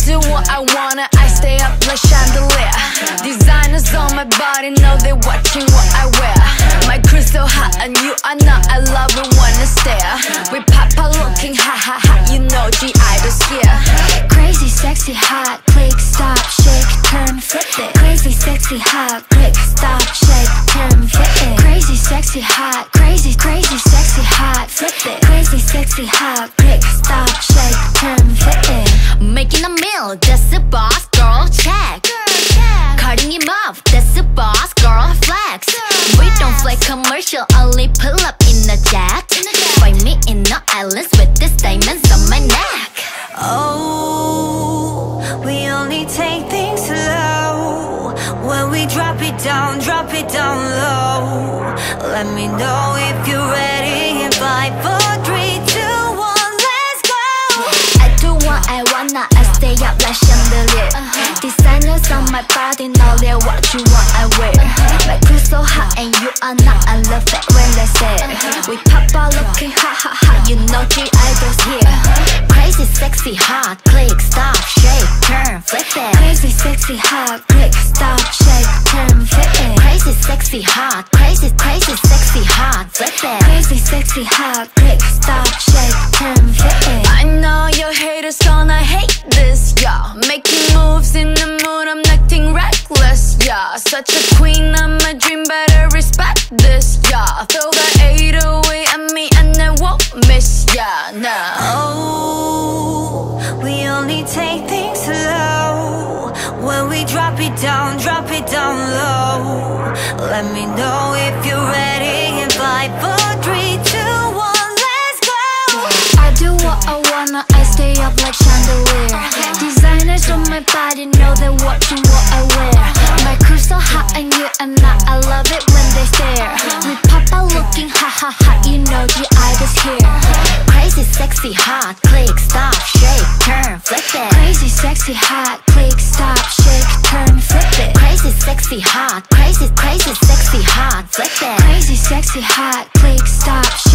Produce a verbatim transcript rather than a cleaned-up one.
do what I wanna, I stay up like chandelier. Designers on my body know they're watching what I wear. My crew's so hot and you are not, I love it when I stare. We pop out looking hot, hot, hot, you know G Idol's here. Crazy, sexy, hot, click, stop, shake, turn, flip it. Crazy, sexy, hot, click, stop, shake, turn, flip it. Crazy, sexy, hot, crazy, crazy, sexy, hot, flip it. Crazy, sexy, hot, click, stop, shake, turn, flip it. Making a meal, that's a boss, girl, check. Cutting him off, that's a boss, girl, flex. We don't fly commercial, only pull up in a jet. Find me in the islands with these diamonds on my neck. Oh, we only take things slow. When we drop it down, drop it down low. Let me know if you're ready in five, four, three, two, one, let's go. I do what I wanna, I stay up like chandelier. Designers on my body know they're watching what I wear. My crew's so hot and you are not, I love it when they say it. We pop out looking hot, hot, hot, you know G Idol's here. Crazy, sexy, hot, click, stop, shake, turn, flip it. Crazy, sexy, hot, click, stop, shake, turn, flip it. Crazy, sexy, hot, crazy, crazy, sexy, hot, flip it. Crazy, sexy, hot, click, stop, shake, turn, flip it. I know your haters gonna hate this, yeah. Making moves in the mood, I'm acting reckless, yeah. Such a queen, I'm a dream, better respect this, yeah. Throw the eight away at me and I won't miss, yeah, nah. Oh, we only take things slow. When we drop it down, drop it down low. Let me know if you're ready in five, four, three, two, one, let's go. I do what I wanna, I stay up like chandelier. Designers on my body know they're watching what I wear. My crew's so hot and you are not, I love it when they stare. We pop out looking hot, hot, hot, you know G Idol's here. Crazy, sexy, hot, click, stop, shake, turn, flip it. Crazy, sexy, hot, click, stop, shake, turn, flip it. Crazy, sexy, hot, crazy, crazy, sexy, hot, flip it. Crazy, sexy, hot, click, stop,